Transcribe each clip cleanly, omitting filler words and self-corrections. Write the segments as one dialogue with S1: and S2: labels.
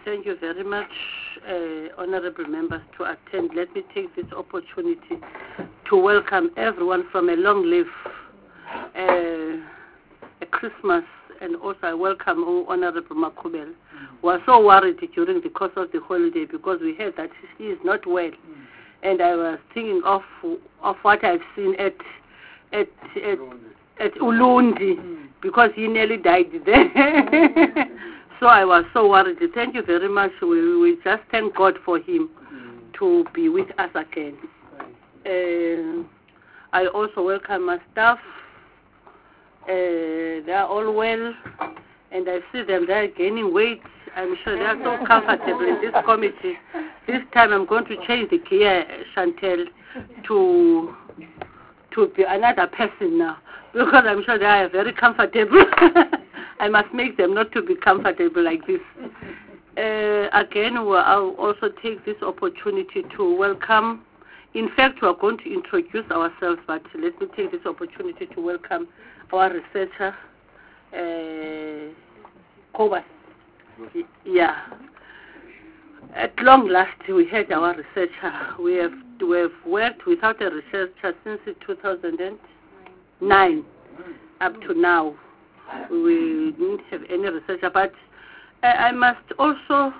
S1: Thank you very much, honorable members, to attend. Let me take this opportunity to welcome everyone from a long live a Christmas, and also I welcome Honorable Makubel. We were so worried during the course of the holiday because we heard that he is not well, and I was thinking of what I've seen at Ulundi, because he nearly died there. So I was so worried. Thank you very much. We just thank God for him to be with us again. I also welcome my staff. They are all well, and I see them, they are gaining weight. I'm sure they are so comfortable in this committee. This time I'm going to change the gear, Chantel, to be another person now, because I'm sure they are very comfortable. I must make them not to be comfortable like this. Again, I'll also take this opportunity to welcome. In fact, we are going to introduce ourselves, but let me take this opportunity to welcome our researcher, Kobus. Yeah. At long last, we had our researcher. We have worked without a researcher since 2009 up to now. We didn't have any researcher, but I must also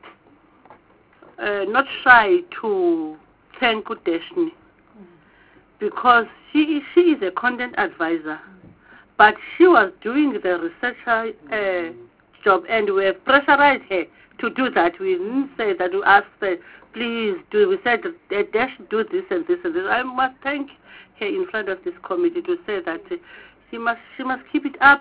S1: not shy to thank Udeshni, because she is a content advisor, but she was doing the researcher job, and we have pressurized her to do that. We didn't say that, we asked her, please do. We said, Dash, do this and this and this. I must thank her in front of this committee to say that she must keep it up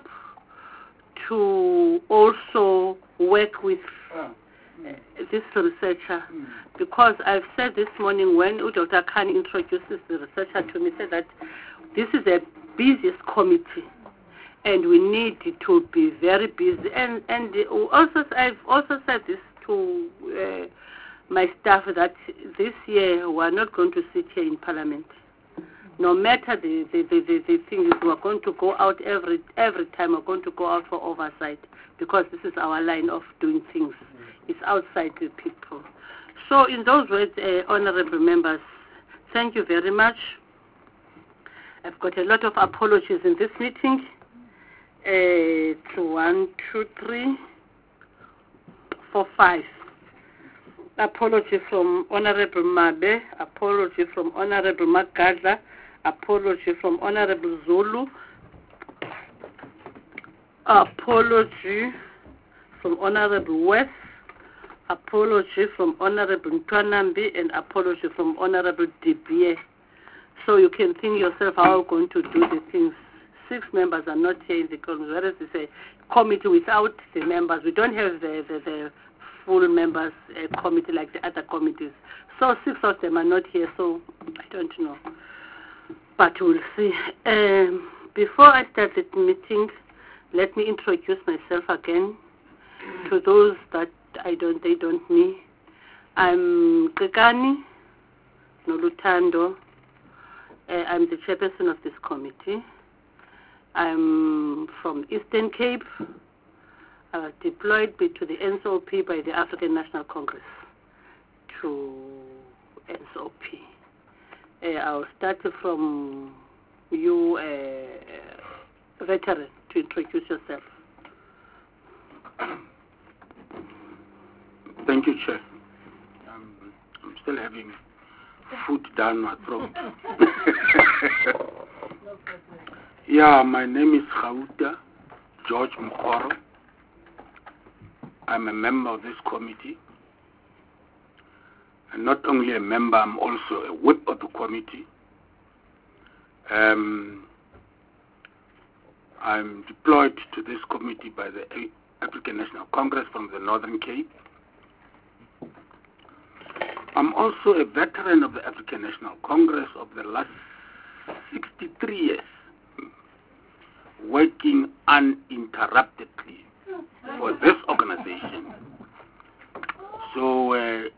S1: to also work with this researcher, because I've said this morning when Dr. Khan introduces the researcher to me, said that this is the busiest committee and we need to be very busy. And also I've also said this to my staff, that this year we are not going to sit here in Parliament. No matter the thing is, we are going to go out every time. We're going to go out for oversight, because this is our line of doing things. It's outside the people. So in those words, honorable members, thank you very much. I've got a lot of apologies in this meeting. 1, 2, 3, 4, 5. Apology from Honorable Mabe, apology from Honorable Magadla, apology from Honorable Zulu, apology from Honorable West, apology from Honorable Ntwanambi, and apology from Honorable DBA. So you can think yourself how we're going to do the things. 6 members are not here in the committee, whereas it's a committee without the members. We don't have the full members committee like the other committees. So 6 of them are not here, so I don't know. But we'll see. Before I start the meeting, let me introduce myself again to those that they don't know. I'm Kekani Nolutando. I'm the chairperson of this committee. I'm from Eastern Cape. I was deployed to the NSOP by the African National Congress to NSOP. I'll start from you, veteran, to introduce yourself.
S2: Thank you, Chair. I'm still having food down my throat. Yeah, my name is Khauta George Mukoro. I'm a member of this committee. And not only a member, I'm also a whip of the committee. I'm deployed to this committee by the African National Congress from the Northern Cape. I'm also a veteran of the African National Congress of the last 63 years, working uninterruptedly for this organization. So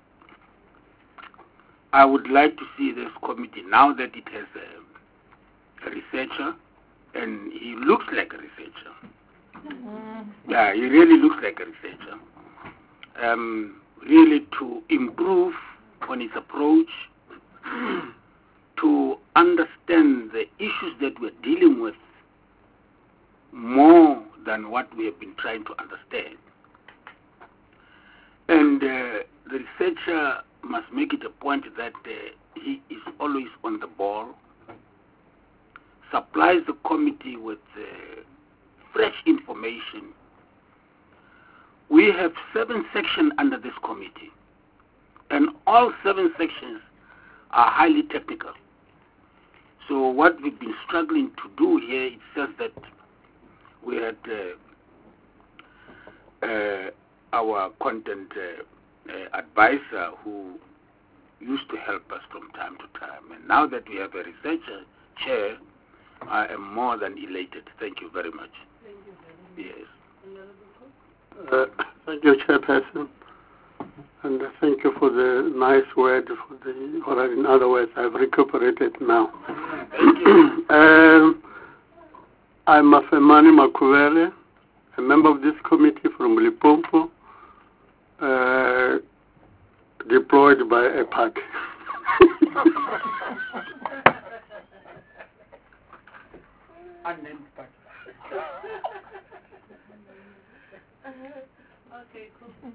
S2: I would like to see this committee, now that it has a researcher, and he looks like a researcher. Yeah, he really looks like a researcher. really to improve on its approach, to understand the issues that we're dealing with more than what we have been trying to understand. And the researcher must make it a point that he is always on the ball, supplies the committee with fresh information. We have 7 sections under this committee, and all 7 sections are highly technical. So what we've been struggling to do here is just that we had our content advisor who used to help us from time to time. And now that we have a researcher chair, I am more than elated. Thank you very much.
S1: Thank you very much.
S2: Yes.
S3: Thank you, Chairperson. And thank you for the nice word, or in other words, I've recuperated now.
S2: Thank you.
S3: I'm Afemani Makuvele, a member of this committee from Limpopo, deployed by EPAC.
S1: Okay, cool. I'm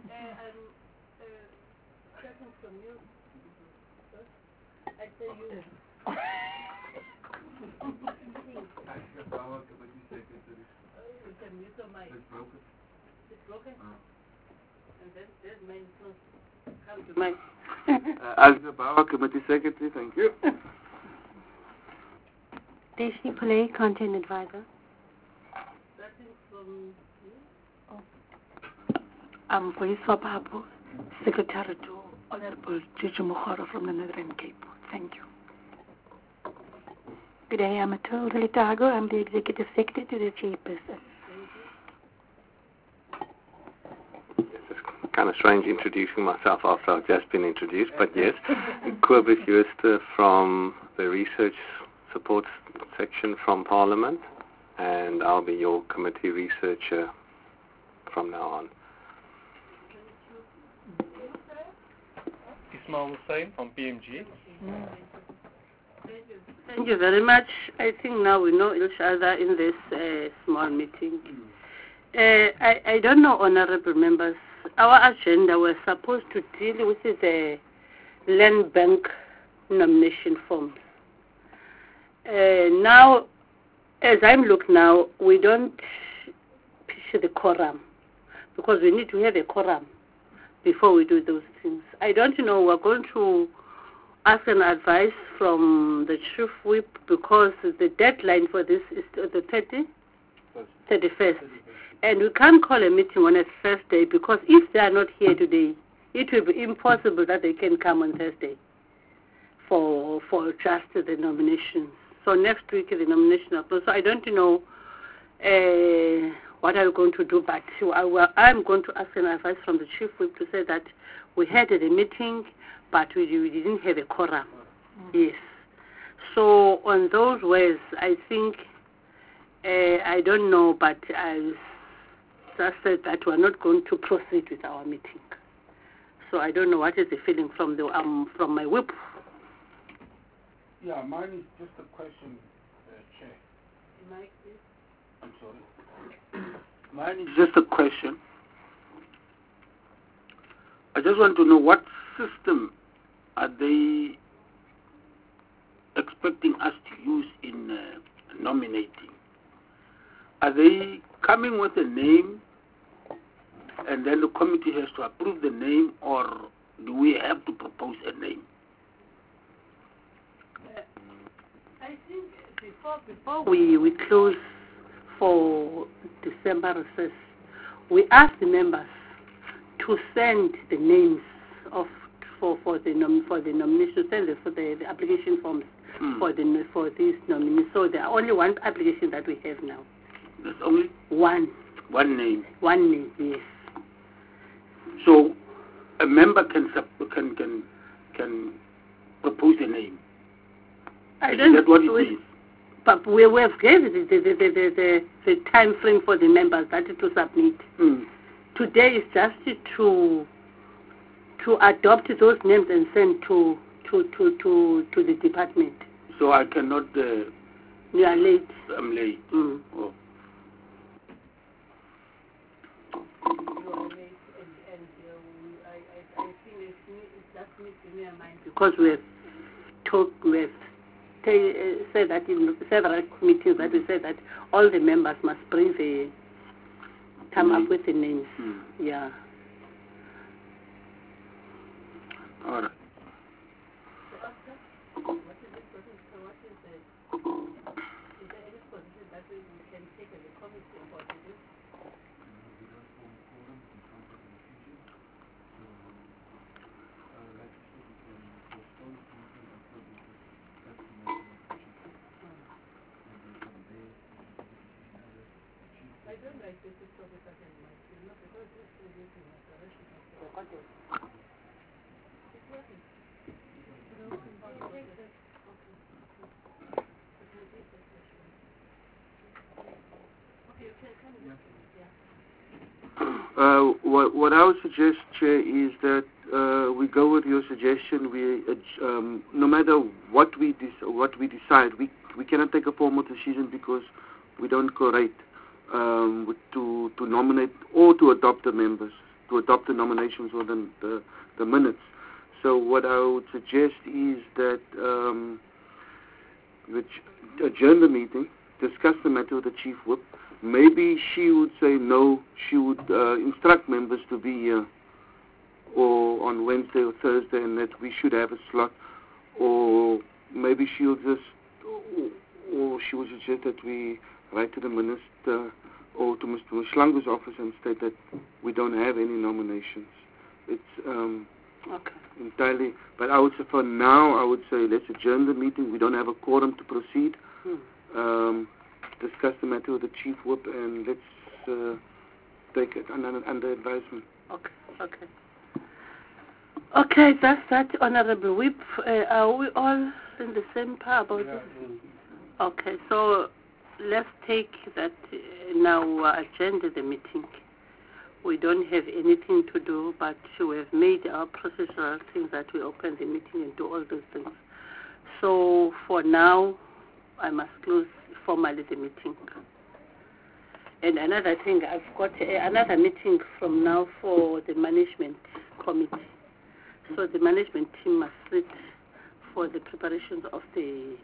S1: checking from you. I tell you. You can mute your mic. It's broken. It's broken? And then there's mine too. Come to mine.
S4: Al-Jabawa, Committee Secretary, thank you.
S5: Daisy Pillay, Content Advisor.
S1: Starting from you?
S5: I'm Police Wapapo, Secretary to Honorable Juju Mukhoro from the Northern Cape. Thank you. Good day, I'm Matilda Litago. I'm the Executive Secretary to the Chairperson.
S4: It's kind of strange introducing myself after I've just been introduced, but yes, Kobus Jooste from the Research Support Section from Parliament, and I'll be your committee researcher from now on.
S6: Ismail Hussain from PMG.
S1: Thank you very much. I think now we know each other in this small meeting. I don't know, honorable members, our agenda was supposed to deal with the land bank nomination forms. Now, as I'm looking now, we don't pitch the quorum because we need to have a quorum before we do those things. I don't know, we're going to ask an advice from the chief whip because the deadline for this is the 31st. And we can't call a meeting on a Thursday because if they are not here today, it will be impossible that they can come on Thursday for just the nominations. So next week is the nomination of those. So I don't know what are we going to do, but I'm going to ask an advice from the chief whip to say that we had a meeting, but we didn't have a quorum. Yes. So on those ways, I think, I don't know, but I just said that we're not going to proceed with our meeting. So I don't know what is the feeling from from my whip.
S2: Yeah, mine is just a question, Chair.
S1: Mike, please.
S2: I'm sorry. Mine is just a question. I just want to know what system are they expecting us to use in nominating? Are they coming with a name and then the committee has to approve the name, or do we have to propose a name?
S1: I think before we close for December recess, we asked the members to send the names of for the nomination, send for the application forms for these nominees. So there are only one application that we have now.
S2: There's only
S1: one
S2: name.
S1: One name, yes.
S2: So a member can propose a name.
S1: I don't.
S2: Is that what it means?
S1: But we have given the time frame for the members that to submit. Today is just to to adopt those names and send to the department.
S2: So I cannot.
S1: You are late.
S2: I'm late.
S1: Mm.
S2: Oh.
S1: You are late, and I think it's just missing your mind because we have said that in several committees that we said that all the members must come up with the names.
S2: Mm.
S1: Yeah.
S2: All right.
S7: What I would suggest, Chair, is that we go with your suggestion. We, no matter what we decide, we cannot take a formal decision because we don't collate to nominate or to adopt the members, to adopt the nominations or the minutes. So what I would suggest is that we adjourn the meeting, discuss the matter with the Chief Whip. Maybe she would say no, she would instruct members to be here or on Wednesday or Thursday and that we should have a slot, or maybe she'll just, or she would suggest that we write to the Minister or to Mr. Mshlangu's office and state that we don't have any nominations. It's entirely, but I would say for now, I would say let's adjourn the meeting. We don't have a quorum to proceed. Discuss the matter with the Chief Whip and let's take it under advisement.
S1: Okay, that's that, Honorable Whip. Are we all in the same power about this? Okay, so let's take that now, agenda the meeting. We don't have anything to do, but we have made our procedural things that we open the meeting and do all those things. So for now, I must close formally the meeting. And another thing, I've got another meeting from now for the management committee. So the management team must sit for the preparations of the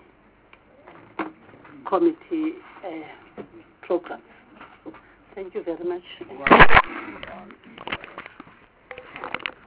S1: committee programs. Thank you very much.